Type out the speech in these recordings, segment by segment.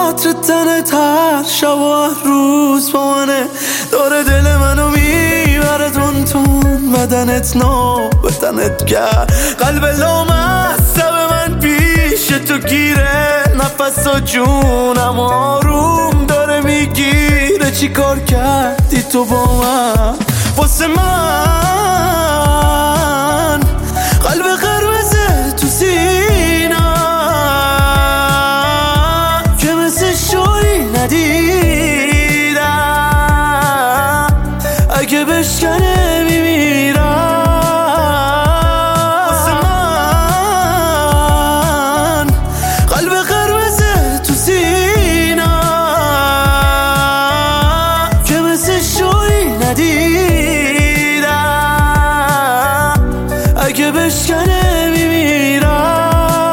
عطر تنت هر شب و هر روز با منه، داره دل منو میبره تون بدنت به تنت کرد، قلب لامصب من پیش تو گیره، نفس و جونم آروم داره میگیره. چی کار کردی تو با من واسه من؟ قلب قرمز تو سینم که مثل شوری ندیدم، اگه بشکنه میمیرم. واسه من قلب قرمز تو سینم که مثل شوری ندیدم، اگه بشکنه میمیرم.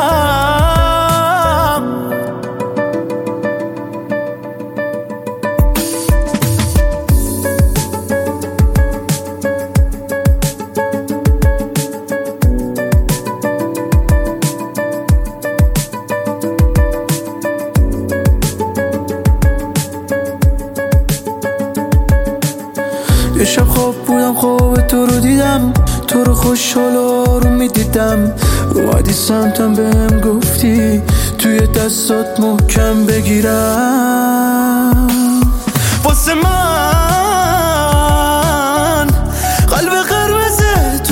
یه شب خواب بودم، خواب تو رو دیدم، تو رو خوشحال و آروم میدیدم، اومدی سمتم بهم گفتی توی دستات محکم بگیرم. واسه من قلب قرمز تو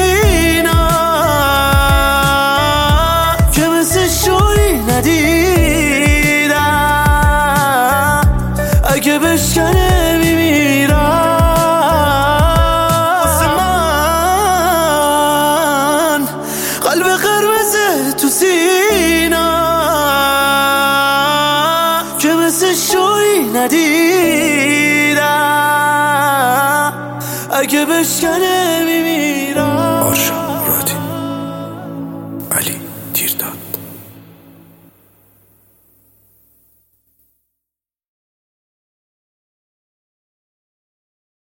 سینم که مثل شوری ندیدم، اگه بشکنه میمیرم. قلب قرمز تو سینم که مثل شوری ندیدم، اگه بشکنه میمیرم.